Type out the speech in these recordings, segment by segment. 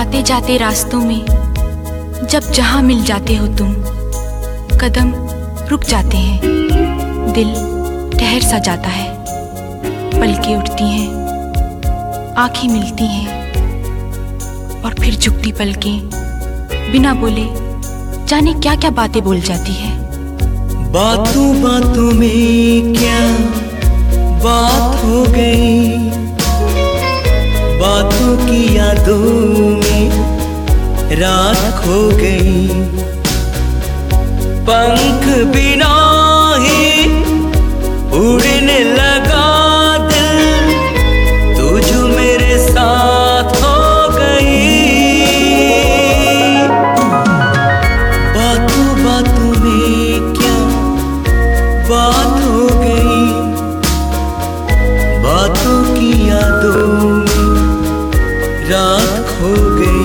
आते जाते रास्तों में जब जहां मिल जाते हो तुम, कदम रुक जाते हैं, दिल ठहर सा जाता है, पलकें उठती हैं, आंखें मिलती हैं और फिर झुकती पलकें बिना बोले जाने क्या क्या बातें बोल जाती है। बातों बातों में क्या बात हो गई, बातों की यादों में रात खो गई। पंख बिना ही उड़ने लगा दिल, तू जो मेरे साथ हो गई। बातों बातों में क्या बात हो गई, बातों की यादों में रात खो गई।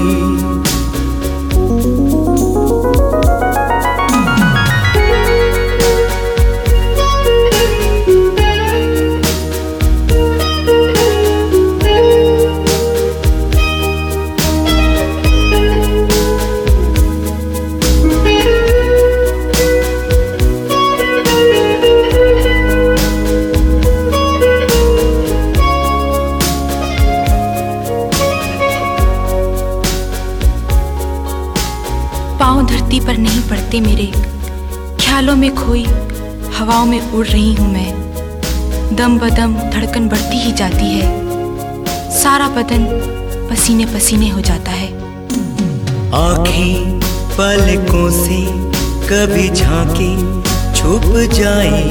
पाँव धरती पर नहीं पड़ते मेरे, ख्यालों में खोई हवाओं में उड़ रही हूँ मैं। दम बदम धड़कन बढ़ती ही जाती है, सारा बदन पसीने पसीने हो जाता है। आँखें पलकों से कभी झांके छुप जाए,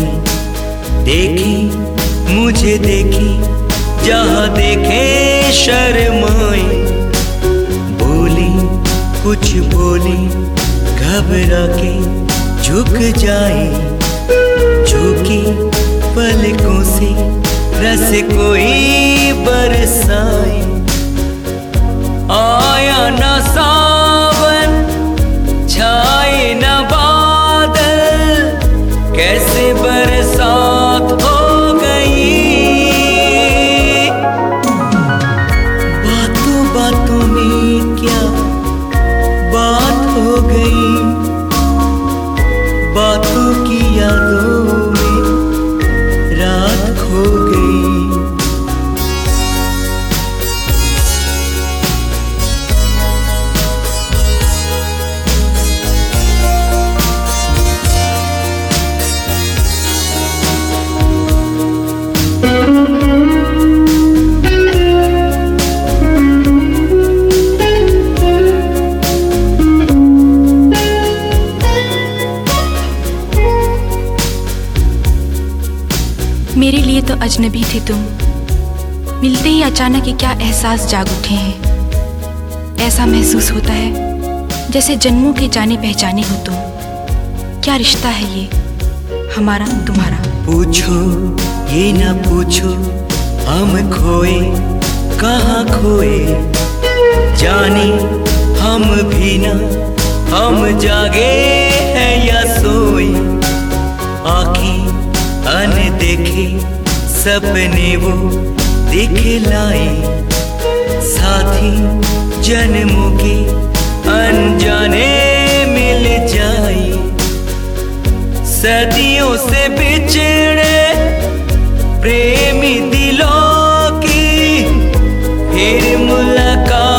देखी मुझे देखी जहाँ देखे शर्माए। बोली कुछ बोली घबरा के झुक जाए, झुकी पलकों से रस कोई बरसाए। आया ना सावन छाए ना बादल, कैसे बरसात हो गई। बातों बातों में क्या बात हो गई, बातों की यादों में रात खो गई। मेरे लिए तो अजनबी थे तुम, मिलते ही अचानक ये क्या एहसास जाग उठे हैं। ऐसा महसूस होता है जैसे जन्मों के जाने पहचाने हो तुम। क्या रिश्ता है ये हमारा तुम्हारा। पूछो ये ना पूछो हम खोए कहाँ खोए, जाने हम भी ना हम जागे हैं या सोए। आँखें अनदेखे सपने वो दिखलाए, साथी जन्मों के अनजाने मिल जाए। सदियों से बिछड़े प्रेमी दिलों की फिर मुलाकात